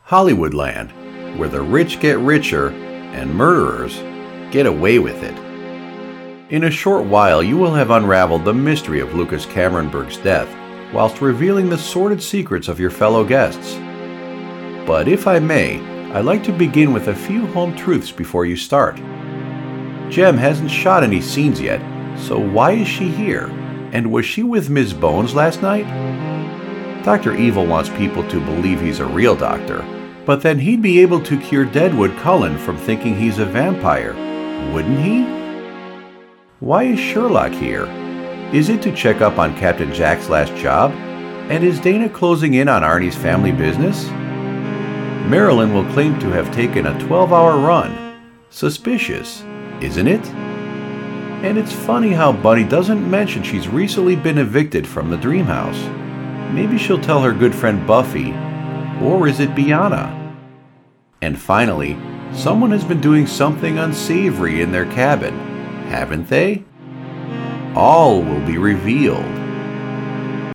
Hollywoodland, where the rich get richer and murderers get away with it. In a short while, you will have unraveled the mystery of Lucas Cameronberg's death, whilst revealing the sordid secrets of your fellow guests. But if I may, I'd like to begin with a few home truths before you start. Jem hasn't shot any scenes yet, so why is she here? And was she with Ms. Bones last night? Dr. Evil wants people to believe he's a real doctor, but then he'd be able to cure Deadwood Cullen from thinking he's a vampire, wouldn't he? Why is Sherlock here? Is it to check up on Captain Jack's last job? And is Dana closing in on Arnie's family business? Marilyn will claim to have taken a 12-hour run. Suspicious, isn't it? And it's funny how Bunny doesn't mention she's recently been evicted from the dream house. Maybe she'll tell her good friend Buffy, or is it Biana? And finally, someone has been doing something unsavory in their cabin, haven't they? All will be revealed